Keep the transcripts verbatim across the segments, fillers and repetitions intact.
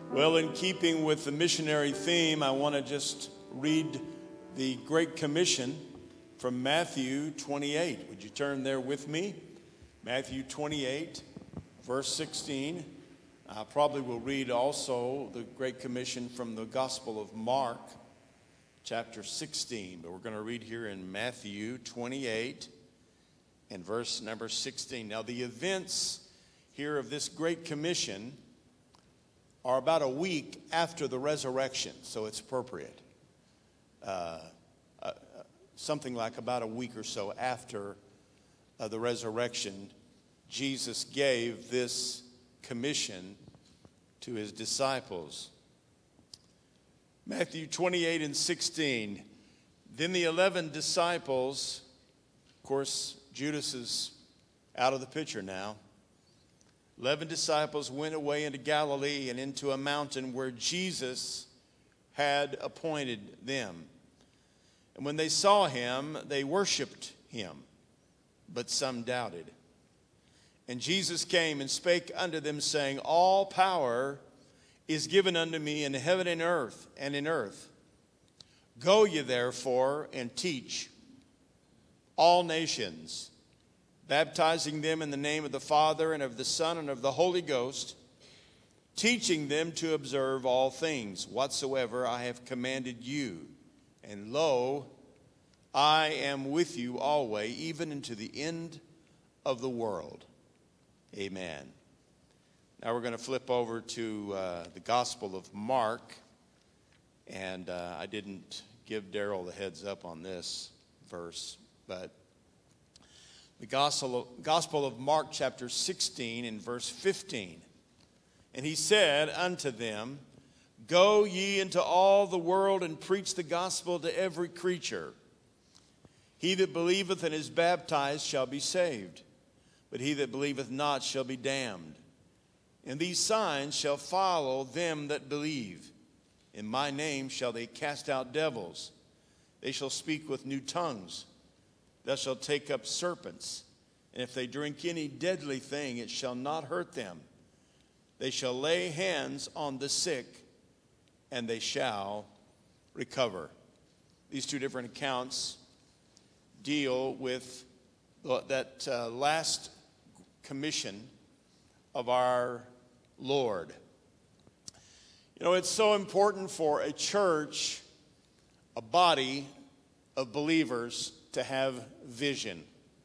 Well, in keeping with the missionary theme, I want to just read the Great Commission from Matthew twenty-eight. Would you turn there with me? Matthew twenty-eight, verse sixteen. I probably will read also the Great Commission from the Gospel of Mark, chapter sixteen. But we're going to read here in Matthew twenty-eight and verse number sixteen. Now, the events here of this Great Commission are about a week after the resurrection, so it's appropriate. Uh, uh, something like about a week or so after uh, the resurrection, Jesus gave this commission to his disciples. Matthew twenty-eight and sixteen. Then the eleven disciples, of course, Judas is out of the picture now. Eleven disciples went away into Galilee and into a mountain where Jesus had appointed them. And when they saw him, they worshiped him, but some doubted. And Jesus came and spake unto them, saying, All power is given unto me in heaven and earth and in earth. Go ye therefore and teach all nations, baptizing them in the name of the Father and of the Son and of the Holy Ghost, teaching them to observe all things whatsoever I have commanded you. And lo, I am with you always, even unto the end of the world. Amen. Now we're going to flip over to uh, the Gospel of Mark. And uh, I didn't give Daryl the heads up on this verse, but the Gospel of, Gospel of Mark chapter sixteen and verse fifteen. And he said unto them, Go ye into all the world and preach the gospel to every creature. He that believeth and is baptized shall be saved, but he that believeth not shall be damned. And these signs shall follow them that believe. In my name shall they cast out devils. They shall speak with new tongues. Thou shalt take up serpents, and if they drink any deadly thing, it shall not hurt them. They shall lay hands on the sick, and they shall recover. These two different accounts deal with that uh, last commission of our Lord. You know, it's so important for a church, a body of believers, to have vision.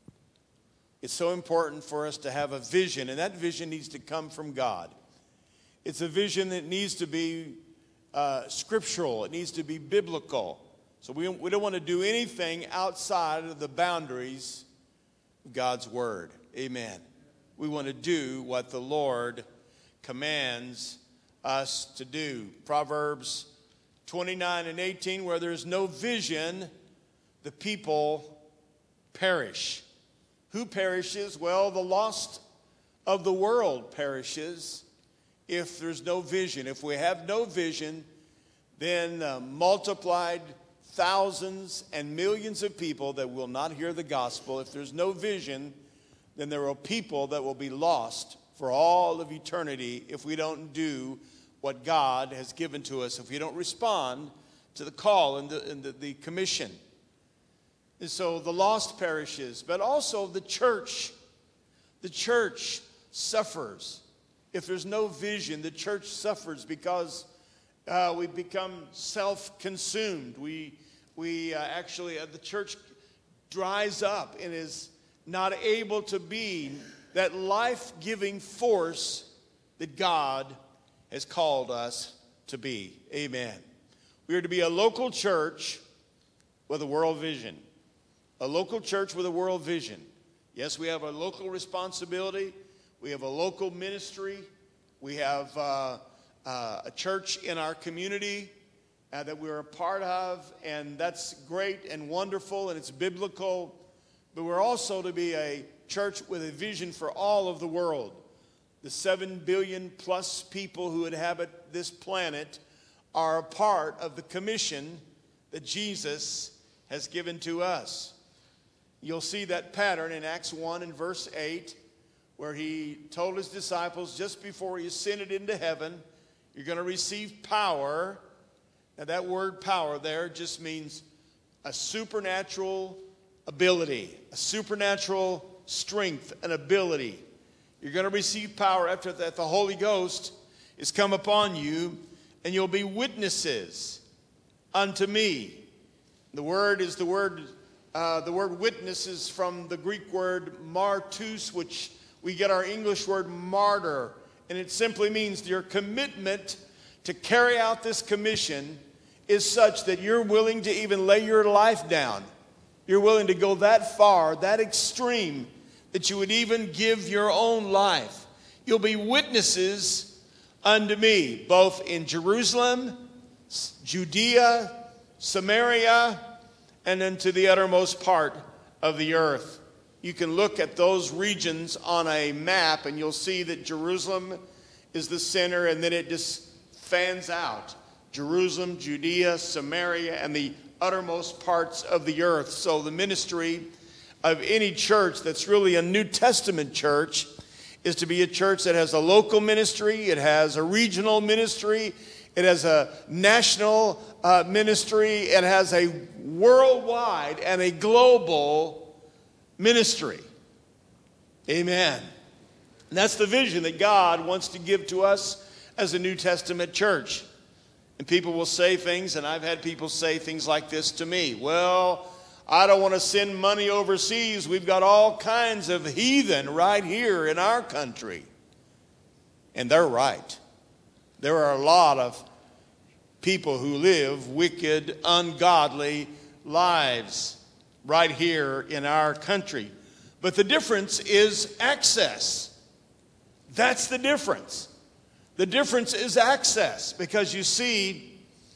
It's so important for us to have a vision, and that vision needs to come from God. It's a vision that needs to be uh, scriptural. It needs to be biblical. So we, we don't want to do anything outside of the boundaries of God's word. Amen. We want to do what the Lord commands us to do. Proverbs twenty-nine and eighteen, where there's no vision, the people perish. Who perishes? Well, the lost of the world perishes if there's no vision. If we have no vision, then uh, multiplied thousands and millions of people that will not hear the gospel. If there's no vision, then there are people that will be lost for all of eternity if we don't do what God has given to us, if we don't respond to the call and the, and the, the commission. And so the lost perishes, but also the church. The church suffers. If there's no vision, the church suffers because uh, we become self-consumed. We, we uh, actually, uh, the church dries up and is not able to be that life-giving force that God has called us to be. Amen. We are to be a local church with a world vision. A local church with a world vision. Yes, we have a local responsibility. We have a local ministry. We have uh, uh, a church in our community uh, that we're a part of, and that's great and wonderful, and it's biblical. But we're also to be a church with a vision for all of the world. The seven billion plus people who inhabit this planet are a part of the commission that Jesus has given to us. You'll see that pattern in Acts one and verse eight, where he told his disciples just before he ascended into heaven, You're going to receive power. Now that word power there just means a supernatural ability, a supernatural strength and ability. You're going to receive power after that the Holy Ghost is come upon you, and you'll be witnesses unto me. The word is the word, uh, the word witness is from the Greek word martus, which we get our English word martyr. And it simply means your commitment to carry out this commission is such that you're willing to even lay your life down. You're willing to go that far, that extreme, that you would even give your own life. You'll be witnesses unto me, both in Jerusalem, Judea, Samaria, and unto the uttermost part of the earth. You can look at those regions on a map, and you'll see that Jerusalem is the center, and then it just fans out. Jerusalem, Judea, Samaria, and the uttermost parts of the earth. So the ministry of any church that's really a New Testament church is to be a church that has a local ministry, it has a regional ministry, it has a national uh, ministry, it has a worldwide and a global ministry. Amen. And that's the vision that God wants to give to us as a New Testament church. And people will say things, and I've had people say things like this to me. Well, I don't want to send money overseas. We've got all kinds of heathen right here in our country. And they're right. There are a lot of people who live wicked, ungodly lives right here in our country. But the difference is access. That's the difference. The difference is access. Because you see,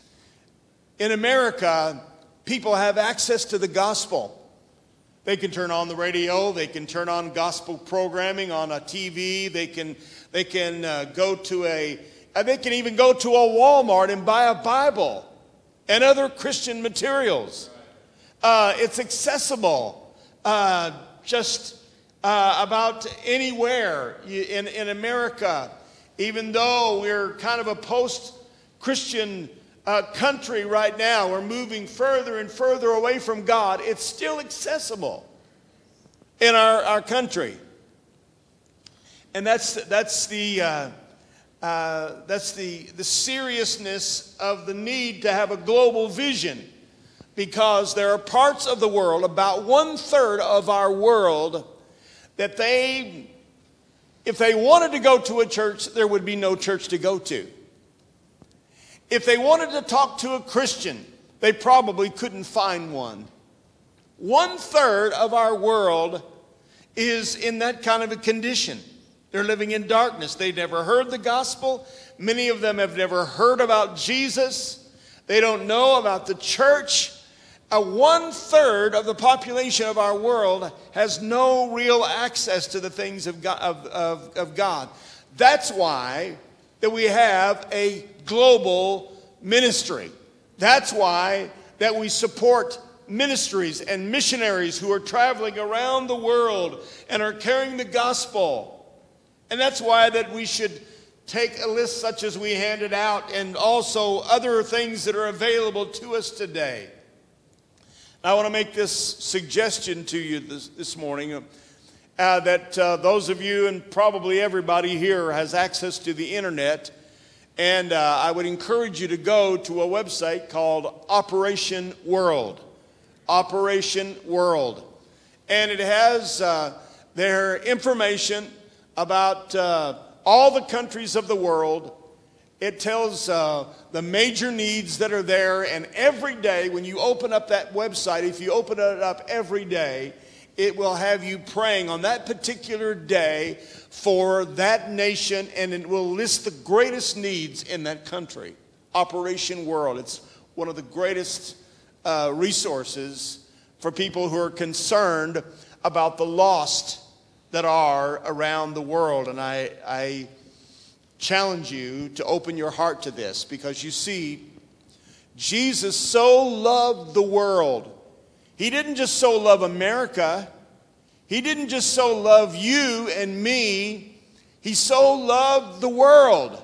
in America, people have access to the gospel. They can turn on the radio. They can turn on gospel programming on a T V. They can they can uh, go to a uh, they can even go to a Walmart and buy a Bible and other Christian materials. Uh, it's accessible uh, just uh, about anywhere in in America. Even though we're kind of a post-Christian Uh, country right now, we're moving further and further away from God, it's still accessible in our, our country. And that's that's the uh, uh, that's the the seriousness of the need to have a global vision, because there are parts of the world, about one third of our world, that they, if they wanted to go to a church, there would be no church to go to. If they wanted to talk to a Christian, they probably couldn't find one. One third of our world is in that kind of a condition. They're living in darkness. They've never heard the gospel. Many of them have never heard about Jesus. They don't know about the church. A one third of the population of our world has no real access to the things of God. Of, of, of God. That's why that we have a global ministry. That's why that we support ministries and missionaries who are traveling around the world and are carrying the gospel. And that's why that we should take a list such as we handed out, and also other things that are available to us today. I want to make this suggestion to you this, this morning, uh, that uh, those of you, and probably everybody here, has access to the internet. And uh, I would encourage you to go to a website called Operation World. Operation World. And it has uh, their information about uh, all the countries of the world. It tells uh, the major needs that are there. And every day when you open up that website, if you open it up every day, it will have you praying on that particular day for that nation, and it will list the greatest needs in that country. Operation World. It's one of the greatest uh, resources for people who are concerned about the lost that are around the world. And I, I challenge you to open your heart to this, because you see, Jesus so loved the world. He didn't just so love America. He didn't just so love you and me. He so loved the world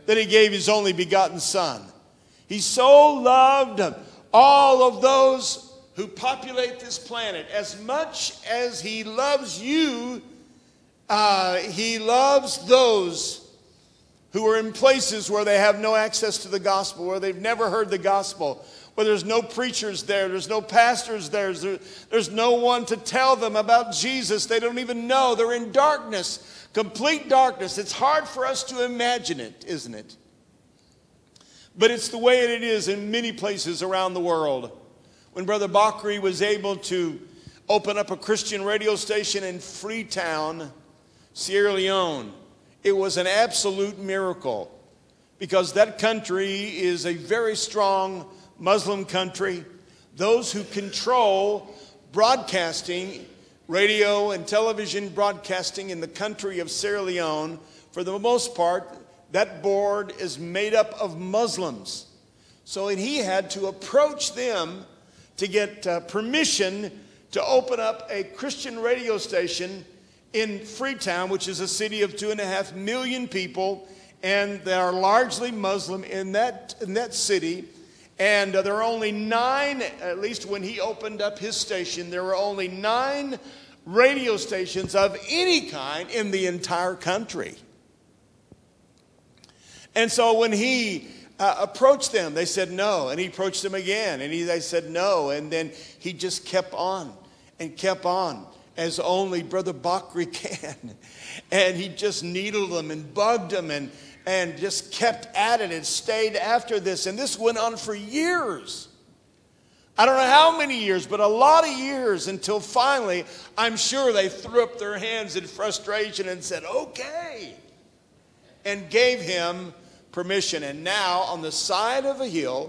that he gave his only begotten Son. He so loved all of those who populate this planet. As much as he loves you, uh, he loves those who are in places where they have no access to the gospel, where they've never heard the gospel, where there's no preachers there, there's no pastors there, there's, there's no one to tell them about Jesus. They don't even know. They're in darkness, complete darkness. It's hard for us to imagine it, isn't it? But it's the way it is in many places around the world. When Brother Bakri was able to open up a Christian radio station in Freetown, Sierra Leone, it was an absolute miracle, because that country is a very strong Muslim country. Those who control broadcasting, radio and television broadcasting in the country of Sierra Leone, for the most part, that board is made up of Muslims. So he had to approach them to get uh, permission to open up a Christian radio station in Freetown, which is a city of two and a half million people, and they are largely Muslim in that in that city. And uh, there are only nine, at least when he opened up his station, there were only nine radio stations of any kind in the entire country. And so when he uh, approached them, they said no. And he approached them again, and he, they said no. And then he just kept on and kept on, as only Brother Bakri can. And he just needled them and bugged them and, and just kept at it and stayed after this. And this went on for years. I don't know how many years, but a lot of years, until finally, I'm sure they threw up their hands in frustration and said, okay, and gave him permission. And now, on the side of a hill,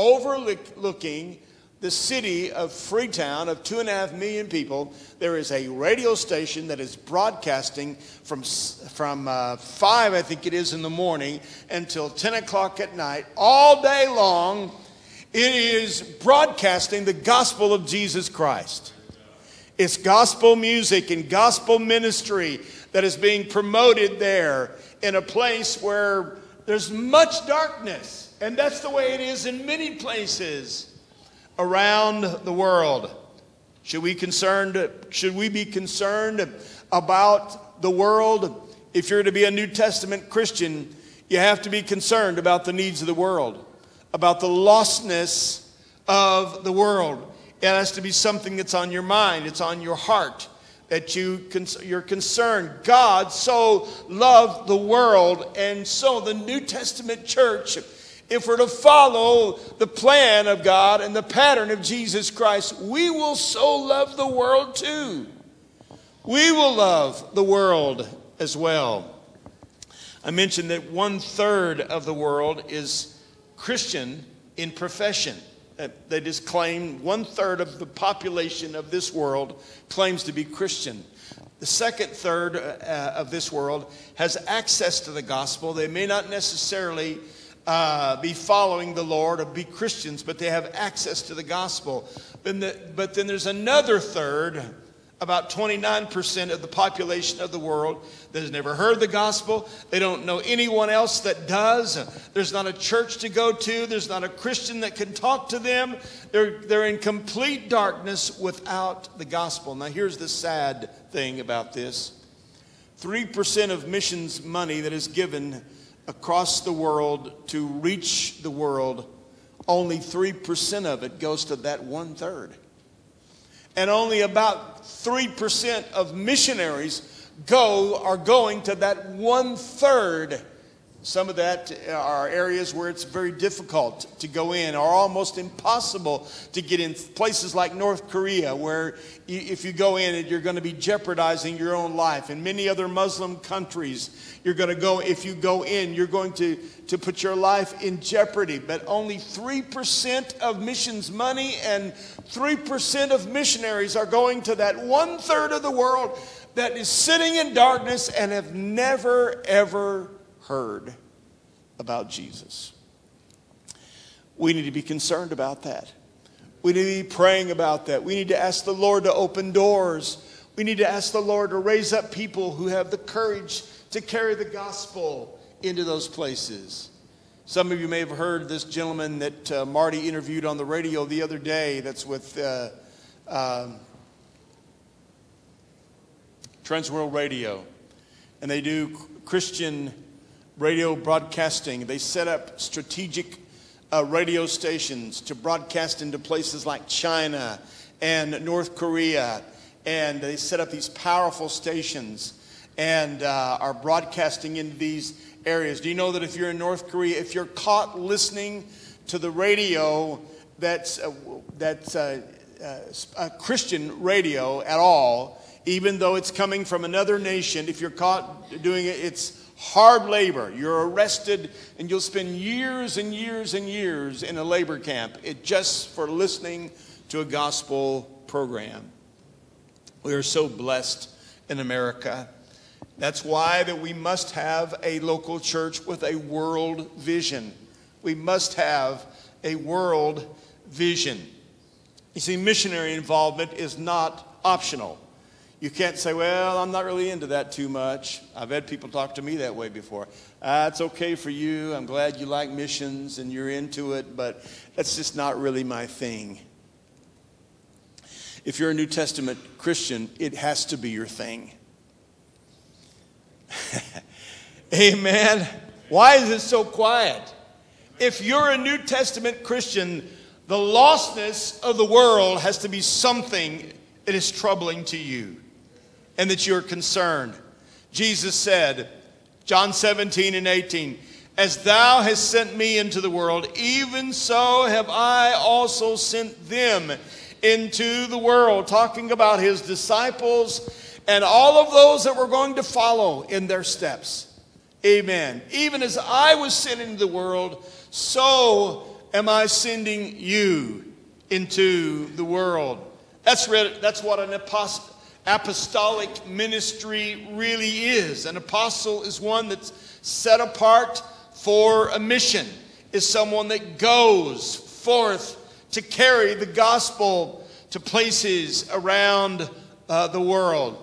overlooking the city of Freetown of two and a half million people, there is a radio station that is broadcasting from from uh, five, I think it is, in the morning until ten o'clock at night, all day long. It is broadcasting the gospel of Jesus Christ. It's gospel music and gospel ministry that is being promoted there in a place where there's much darkness. And that's the way it is in many places around the world. Should we concerned, should we be concerned about the world? If you're to be a New Testament Christian, you have to be concerned about the needs of the world, about the lostness of the world. It has to be something that's on your mind, it's on your heart, that you, you're concerned. God so loved the world, and so the New Testament church, if we're to follow the plan of God and the pattern of Jesus Christ, we will so love the world too. We will love the world as well. I mentioned that one third of the world is Christian in profession. They just claim one third of the population of this world claims to be Christian. The second third uh, of this world has access to the gospel. They may not necessarily uh, be following the Lord or be Christians, but they have access to the gospel. But, the, but then there's another third, about twenty-nine percent of the population of the world that has never heard the gospel. They don't know anyone else that does. There's not a church to go to. There's not a Christian that can talk to them. They're, they're in complete darkness without the gospel. Now, here's the sad thing about this. three percent of missions money that is given across the world to reach the world, only three percent of it goes to that one third. And only about three percent of missionaries go are going to that one third. Some of that are areas where it's very difficult to go in, or almost impossible to get in. Places like North Korea, where you, if you go in, you're going to be jeopardizing your own life. In many other Muslim countries, you're going to go, if you go in, you're going to, to put your life in jeopardy. But only three percent of missions money and three percent of missionaries are going to that one third of the world that is sitting in darkness and have never, ever heard about Jesus. We need to be concerned about that. We need to be praying about that. We need to ask the Lord to open doors. We need to ask the Lord to raise up people who have the courage to carry the gospel into those places. Some of you may have heard this gentleman that uh, Marty interviewed on the radio the other day that's with uh, uh, Trans World Radio. And they do Christian radio broadcasting. They set up strategic uh, radio stations to broadcast into places like China and North Korea. And they set up these powerful stations and uh, are broadcasting into these areas. Do you know that if you're in North Korea, if you're caught listening to the radio that's, uh, that's uh, uh, a Christian radio at all, even though it's coming from another nation, if you're caught doing it, it's hard labor. You're arrested and you'll spend years and years and years in a labor camp it just for listening to a gospel program. We are so blessed in America. That's why that we must have a local church with a world vision. We must have a world vision. You see, missionary involvement is not optional. You can't say, well, I'm not really into that too much. I've had people talk to me that way before. Ah, it's okay for you. I'm glad you like missions and you're into it, but that's just not really my thing. If you're a New Testament Christian, it has to be your thing. Amen. Why is it so quiet? If you're a New Testament Christian, the lostness of the world has to be something that is troubling to you and that you're concerned. Jesus said, John seventeen and eighteen, as thou hast sent me into the world, even so have I also sent them into the world, talking about his disciples and all of those that were going to follow in their steps. Amen. Even as I was sent into the world, so am I sending you into the world. That's, re- that's what an apost- apostolic ministry really is. An apostle is one that's set apart for a mission, is someone that goes forth to carry the gospel to places around uh, the world.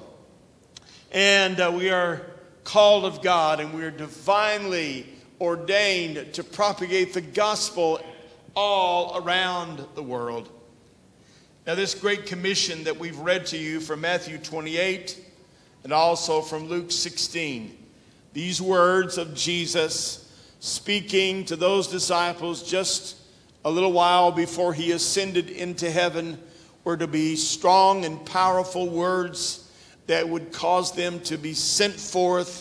And uh, we are called of God, and we are divinely ordained to propagate the gospel all around the world. Now, this great commission that we've read to you from Matthew twenty-eight and also from Luke sixteen, these words of Jesus speaking to those disciples just a little while before he ascended into heaven were to be strong and powerful words that would cause them to be sent forth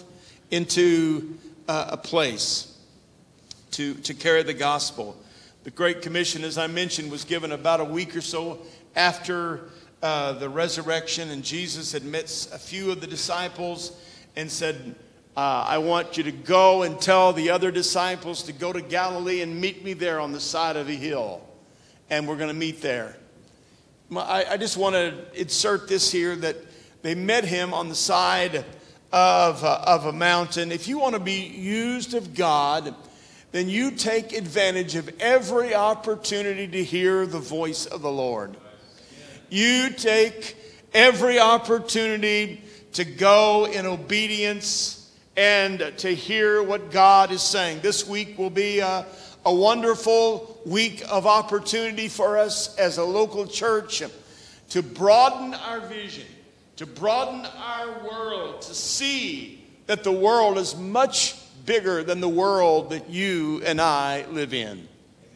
into uh, a place to, to carry the gospel. The Great Commission, as I mentioned, was given about a week or so after uh, the resurrection, and Jesus had met a few of the disciples and said, uh, I want you to go and tell the other disciples to go to Galilee and meet me there on the side of a hill. And we're going to meet there. I, I just want to insert this here, that they met him on the side of, uh, of a mountain. If you want to be used of God, then you take advantage of every opportunity to hear the voice of the Lord. You take every opportunity to go in obedience and to hear what God is saying. This week will be a, a wonderful week of opportunity for us as a local church to broaden our vision, to broaden our world, to see that the world is much bigger than the world that you and I live in.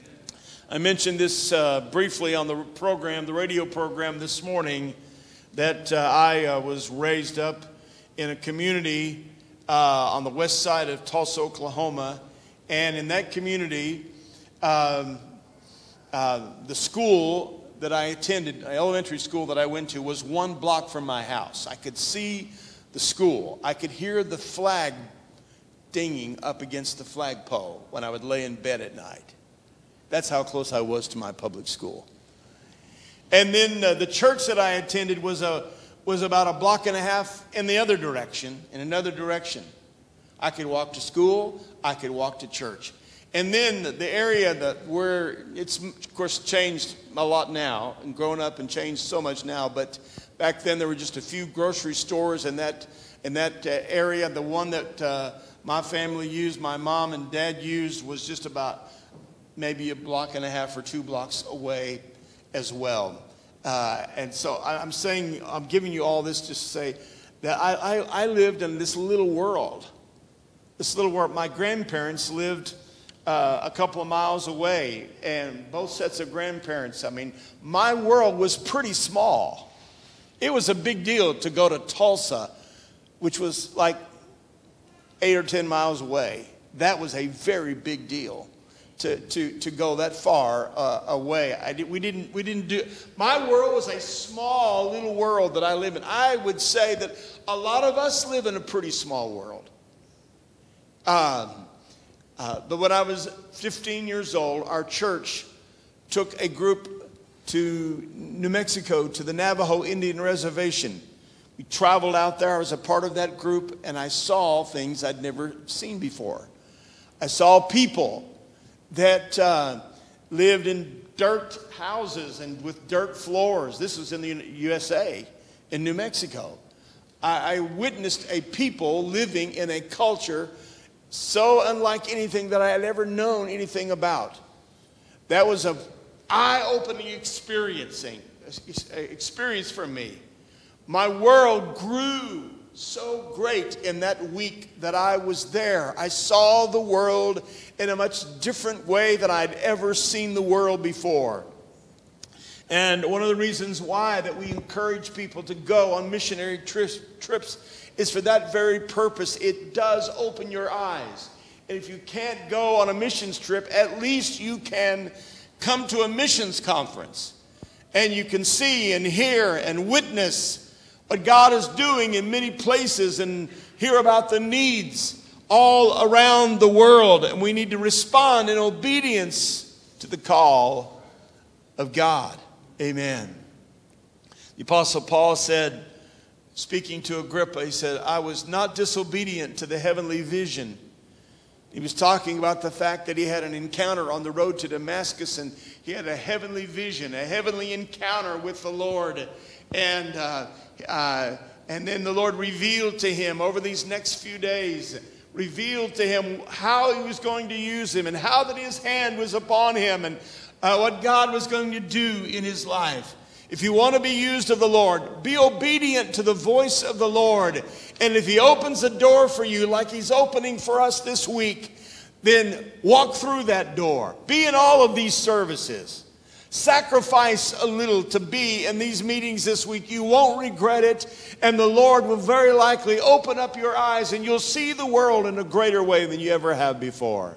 I mentioned this uh, briefly on the program, the radio program this morning, that uh, I uh, was raised up in a community uh, on the west side of Tulsa, Oklahoma. And in that community, um, uh, the school that I attended, the elementary school that I went to, was one block from my house. I could see the school. I could hear the flag dinging up against the flagpole when I would lay in bed at night. That's how close I was to my public school. And then uh, the church that I attended was a was about a block and a half in the other direction, in another direction. I could walk to school, I could walk to church. And then the area that where it's of course changed a lot now and grown up and changed so much now, but back then there were just a few grocery stores in that in that uh, area. The one that uh, my family used, my mom and dad used, was just about maybe a block and a half or two blocks away as well. Uh, and so I, I'm saying, I'm giving you all this just to say that I, I, I lived in this little world. This little world. My grandparents lived uh, a couple of miles away, and both sets of grandparents. I mean, my world was pretty small. It was a big deal to go to Tulsa, which was like eight or ten miles away. That was a very big deal to to to go that far uh, away. I did, we didn't we didn't do. My world was a small little world that I live in. I would say that a lot of us live in a pretty small world. Um, uh, but when I was fifteen years old, our church took a group to New Mexico, to the Navajo Indian Reservation. We traveled out there. I was a part of that group, and I saw things I'd never seen before. I saw people that uh, lived in dirt houses and with dirt floors. This was in the U S A, in New Mexico. I, I witnessed a people living in a culture so unlike anything that I had ever known anything about. That was an eye-opening experiencing experience for me. My world grew so great in that week that I was there. I saw the world in a much different way than I'd ever seen the world before. And one of the reasons why that we encourage people to go on missionary trips, trips is for that very purpose. It does open your eyes. And if you can't go on a missions trip, at least you can come to a missions conference. And you can see and hear and witness what God is doing in many places and hear about the needs all around the world. And we need to respond in obedience to the call of God. Amen. The Apostle Paul said, speaking to Agrippa, he said, I was not disobedient to the heavenly vision. He was talking about the fact that he had an encounter on the road to Damascus, and he had a heavenly vision, a heavenly encounter with the Lord. And uh, uh, and then the Lord revealed to him over these next few days, revealed to him how he was going to use him and how that his hand was upon him and uh, what God was going to do in his life. If you want to be used of the Lord, be obedient to the voice of the Lord. And if he opens a door for you like he's opening for us this week, then walk through that door. Be in all of these services. Sacrifice a little to be in these meetings this week. You won't regret it. And the Lord will very likely open up your eyes and you'll see the world in a greater way than you ever have before.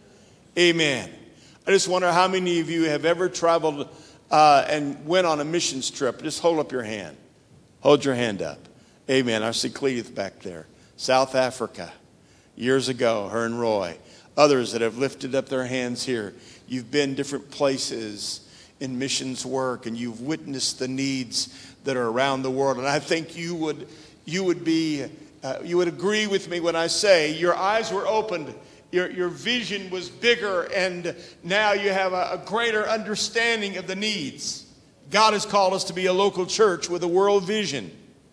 Amen. I just wonder how many of you have ever traveled Uh, and went on a missions trip. Just hold up your hand. Hold your hand up. Amen. I see Cleeth back there. South Africa. Years ago, her and Roy. Others that have lifted up their hands here. You've been different places in missions work, and you've witnessed the needs that are around the world. And I think you would, you would be, uh, you would agree with me when I say your eyes were opened. Your, your vision was bigger, and now you have a, a greater understanding of the needs. God has called us to be a local church with a world vision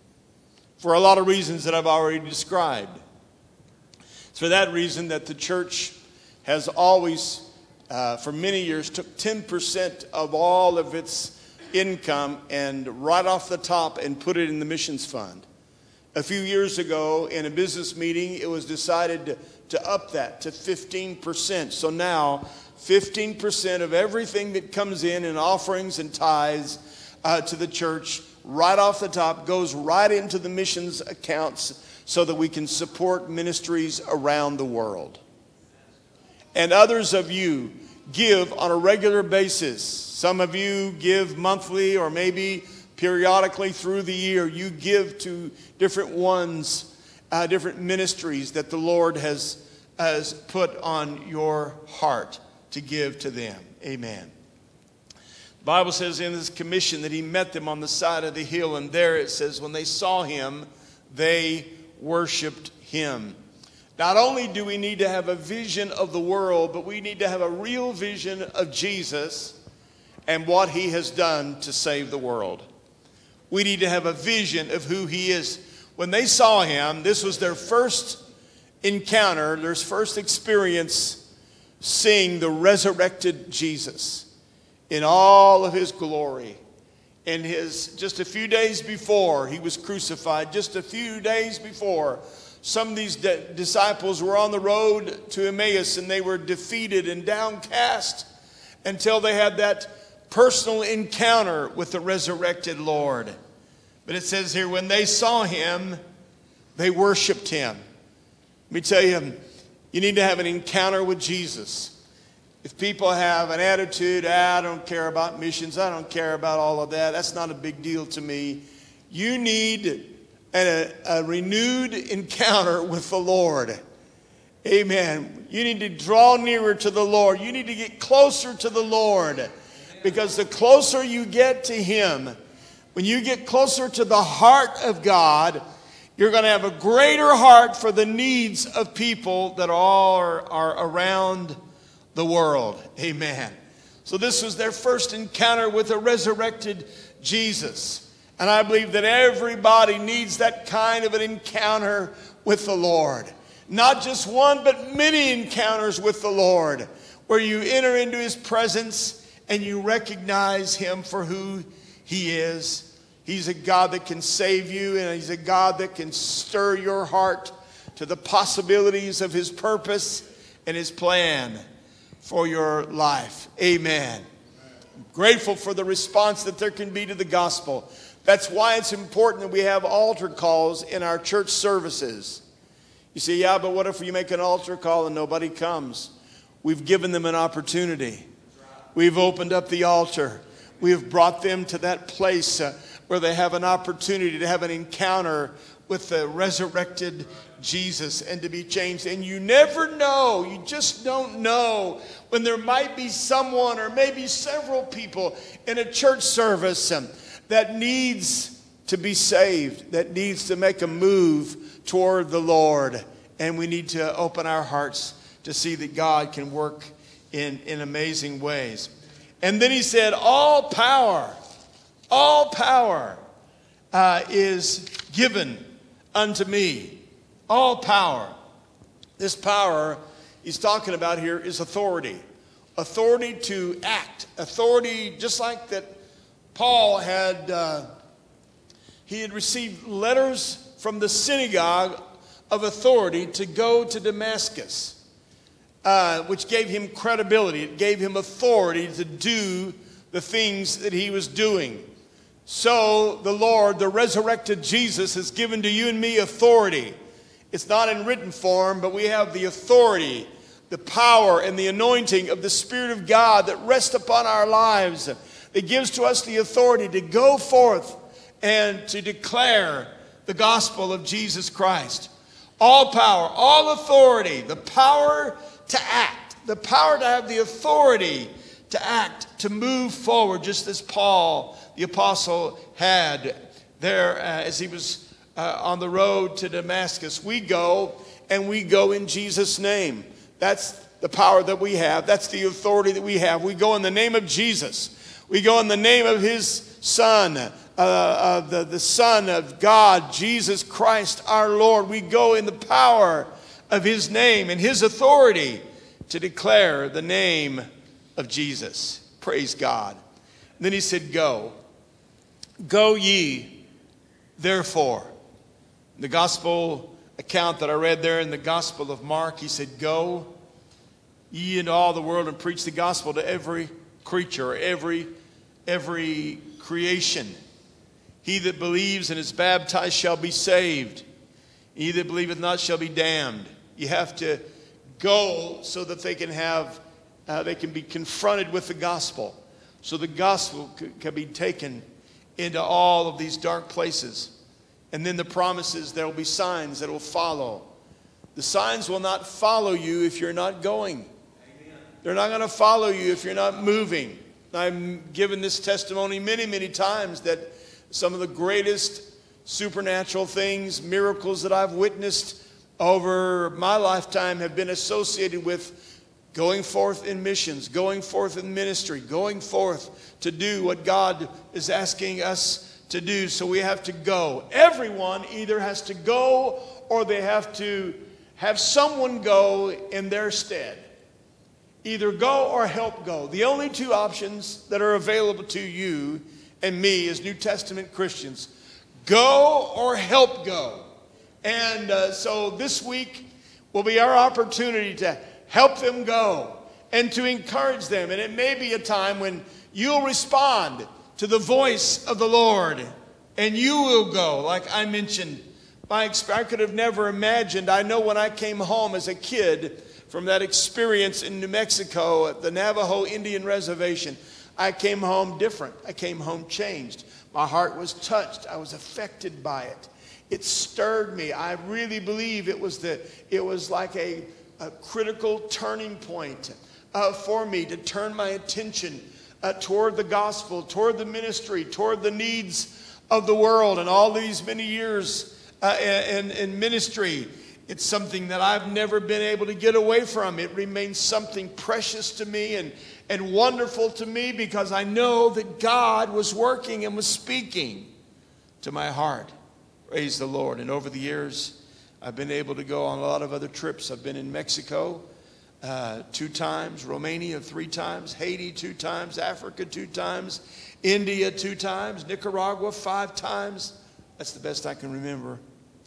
for a lot of reasons that I've already described. It's for that reason that the church has always, uh, for many years, took ten percent of all of its income and right off the top and put it in the missions fund. A few years ago, in a business meeting, it was decided to to up that to fifteen percent. So now fifteen percent of everything that comes in in offerings and tithes uh, to the church right off the top goes right into the missions accounts so that we can support ministries around the world. And others of you give on a regular basis. Some of you give monthly or maybe periodically through the year. You give to different ones. Uh, different ministries that the Lord has, has put on your heart to give to them. Amen. The Bible says in his commission that he met them on the side of the hill, and there it says when they saw him, they worshiped him. Not only do we need to have a vision of the world, but we need to have a real vision of Jesus and what he has done to save the world. We need to have a vision of who he is. When they saw him, this was their first encounter, their first experience seeing the resurrected Jesus in all of his glory. In his, just a few days before he was crucified, just a few days before, some of these de- disciples were on the road to Emmaus, and they were defeated and downcast until they had that personal encounter with the resurrected Lord. But it says here, when they saw him, they worshiped him. Let me tell you, you need to have an encounter with Jesus. If people have an attitude, ah, I don't care about missions, I don't care about all of that, that's not a big deal to me. You need a, a renewed encounter with the Lord. Amen. You need to draw nearer to the Lord. You need to get closer to the Lord. Because the closer you get to him, when you get closer to the heart of God, you're going to have a greater heart for the needs of people that are, are around the world. Amen. So this was their first encounter with a resurrected Jesus. And I believe that everybody needs that kind of an encounter with the Lord. Not just one, but many encounters with the Lord, where you enter into his presence and you recognize him for who he is. He's a God that can save you, and he's a God that can stir your heart to the possibilities of his purpose and his plan for your life. Amen. I'm grateful for the response that there can be to the gospel. That's why it's important that we have altar calls in our church services. You say, yeah, but what if you make an altar call and nobody comes? We've given them an opportunity. We've opened up the altar. We've brought them to that place uh, where they have an opportunity to have an encounter with the resurrected Jesus and to be changed. And you never know, you just don't know when there might be someone or maybe several people in a church service um, that needs to be saved, that needs to make a move toward the Lord. And we need to open our hearts to see that God can work in, in amazing ways. And then he said, all power, all power uh, is given unto me. All power. This power he's talking about here is authority. Authority to act. Authority just like that Paul had, uh, he had received letters from the synagogue of authority to go to Damascus. Uh, which gave him credibility. It gave him authority to do the things that he was doing. So the Lord, the resurrected Jesus, has given to you and me authority. It's not in written form, but we have the authority, the power, and the anointing of the Spirit of God that rests upon our lives. It gives to us the authority to go forth and to declare the gospel of Jesus Christ. All power, all authority, the power to act, the power to have the authority to act, to move forward, just as Paul, the apostle, had there uh, as he was uh, on the road to Damascus. We go, and we go in Jesus' name. That's the power that we have. That's the authority that we have. We go in the name of Jesus. We go in the name of his Son, uh, uh, the, the Son of God, Jesus Christ our Lord. We go in the power of his name and his authority to declare the name of Jesus. Praise God. And then he said, go. Go ye, therefore. The gospel account that I read there in the Gospel of Mark, he said, go ye into all the world and preach the gospel to every creature, every, every creation. He that believes and is baptized shall be saved. He that believeth not shall be damned. You have to go so that they can have, uh, they can be confronted with the gospel. So the gospel c- can be taken into all of these dark places. And then the promises, there will be signs that will follow. The signs will not follow you if you're not going. Amen. They're not going to follow you if you're not moving. I've given this testimony many, many times that some of the greatest supernatural things, miracles that I've witnessed over my lifetime have been associated with going forth in missions, going forth in ministry, going forth to do what God is asking us to do. So we have to go. Everyone either has to go or they have to have someone go in their stead. Either go or help go. The only two options that are available to you and me as New Testament Christians. Go or help go. And uh, so this week will be our opportunity to help them go and to encourage them. And it may be a time when you'll respond to the voice of the Lord and you will go. Like I mentioned, my experience, I could have never imagined. I know when I came home as a kid from that experience in New Mexico at the Navajo Indian Reservation, I came home different. I came home changed. My heart was touched. I was affected by it. It stirred me. I really believe it was the. It was like a, a critical turning point uh, for me to turn my attention uh, toward the gospel, toward the ministry, toward the needs of the world. And all these many years uh, in, in ministry, it's something that I've never been able to get away from. It remains something precious to me and, and wonderful to me because I know that God was working and was speaking to my heart. Praise the Lord. And over the years, I've been able to go on a lot of other trips. I've been in Mexico uh, two times, Romania three times, Haiti two times, Africa two times, India two times, Nicaragua five times. That's the best I can remember.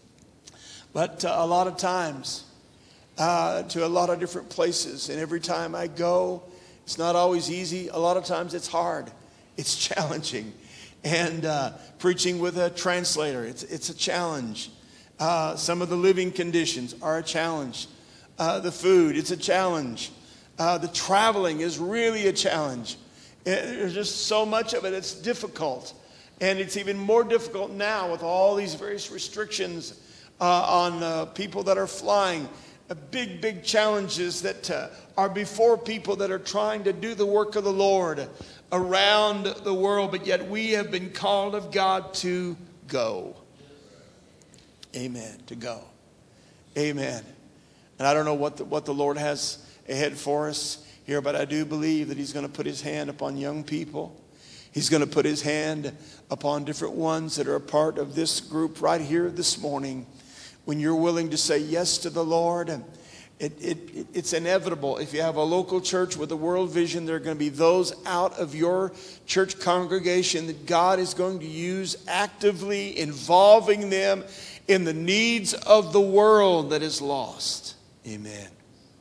But uh, a lot of times, uh, to a lot of different places. And every time I go, it's not always easy. A lot of times it's hard. It's challenging. And uh, preaching with a translator, it's, it's a challenge. Uh, some of the living conditions are a challenge. Uh, the food, it's a challenge. Uh, the traveling is really a challenge. It, there's just so much of it. It's difficult. And it's even more difficult now with all these various restrictions Uh, on uh, people that are flying, uh, big, big challenges that uh, are before people that are trying to do the work of the Lord around the world, but yet we have been called of God to go. Amen. To go. Amen. And I don't know what the, what the Lord has ahead for us here, but I do believe that He's going to put His hand upon young people. He's going to put His hand upon different ones that are a part of this group right here this morning. When you're willing to say yes to the Lord, it, it, it, it's inevitable. If you have a local church with a world vision, there are going to be those out of your church congregation that God is going to use actively, involving them in the needs of the world that is lost. Amen.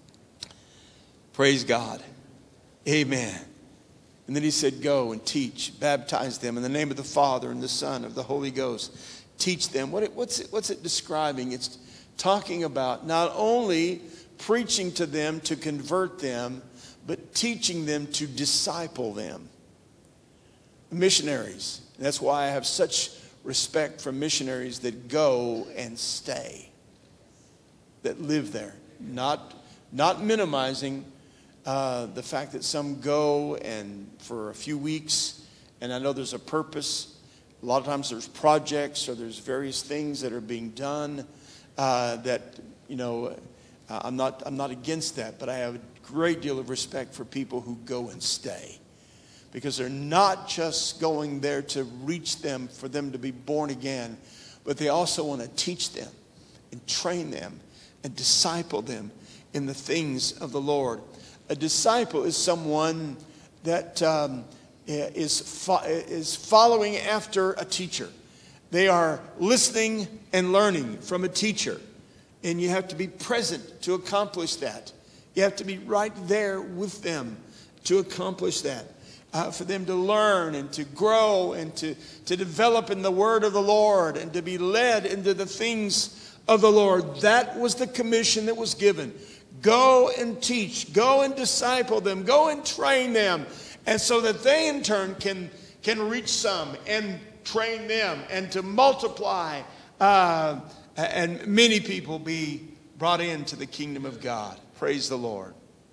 Praise God. Amen. And then He said, go and teach, baptize them in the name of the Father and the Son of the Holy Ghost. Teach them. What it, what's, it, what's it describing? It's talking about not only preaching to them to convert them, but teaching them to disciple them. Missionaries. That's why I have such respect for missionaries that go and stay, that live there. Not, not minimizing uh, the fact that some go and for a few weeks, and I know there's a purpose. A lot of times there's projects or there's various things that are being done uh, that, you know, uh, I'm not I'm not against that, but I have a great deal of respect for people who go and stay. Because they're not just going there to reach them, for them to be born again, but they also want to teach them and train them and disciple them in the things of the Lord. A disciple is someone that Um, Is, fo- is following after a teacher. They are listening and learning from a teacher. And you have to be present to accomplish that. You have to be right there with them to accomplish that. Uh, for them to learn and to grow and to, to develop in the word of the Lord and to be led into the things of the Lord. That was the commission that was given. Go and teach. Go and disciple them. Go and train them. And so that they in turn can, can reach some and train them and to multiply uh, and many people be brought into the kingdom of God. Praise the Lord.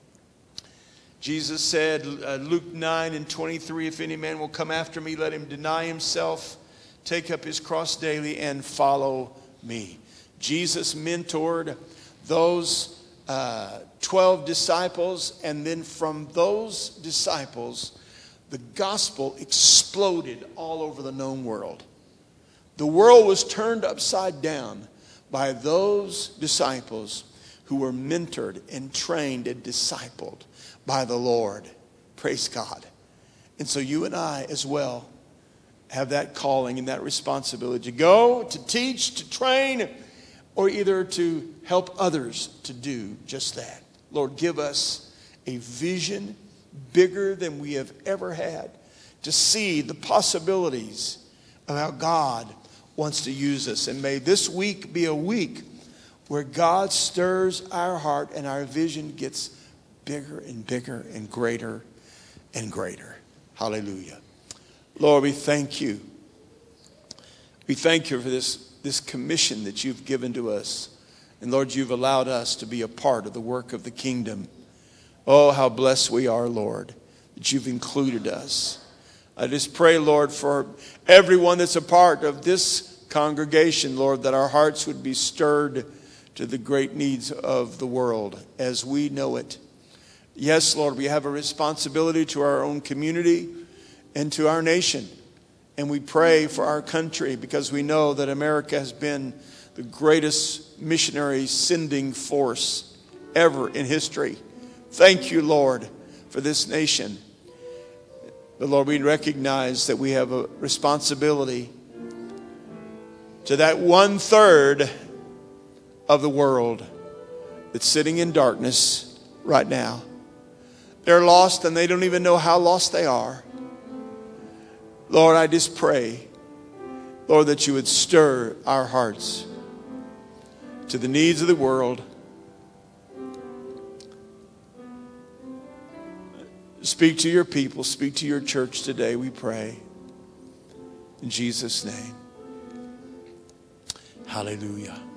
Jesus said, uh, Luke nine and twenty-three, if any man will come after me, let him deny himself, take up his cross daily and follow me. Jesus mentored those Uh, twelve disciples, and then from those disciples, the gospel exploded all over the known world. The world was turned upside down by those disciples who were mentored and trained and discipled by the Lord. Praise God. And so you and I as well have that calling and that responsibility to go, to teach, to train, or either to help others to do just that. Lord, give us a vision bigger than we have ever had to see the possibilities of how God wants to use us. And may this week be a week where God stirs our heart and our vision gets bigger and bigger and greater and greater. Hallelujah. Lord, we thank you. We thank you for this, this commission that you've given to us. And Lord, you've allowed us to be a part of the work of the kingdom. Oh, how blessed we are, Lord, that you've included us. I just pray, Lord, for everyone that's a part of this congregation, Lord, that our hearts would be stirred to the great needs of the world as we know it. Yes, Lord, we have a responsibility to our own community and to our nation. And we pray for our country because we know that America has been the greatest missionary sending force ever in history. Thank you, Lord, for this nation. But Lord, we recognize that we have a responsibility to that one third of the world that's sitting in darkness right now. They're lost and they don't even know how lost they are. Lord, I just pray, Lord, that you would stir our hearts to the needs of the world. Speak to your people, speak to your church today, we pray. In Jesus' name. Hallelujah.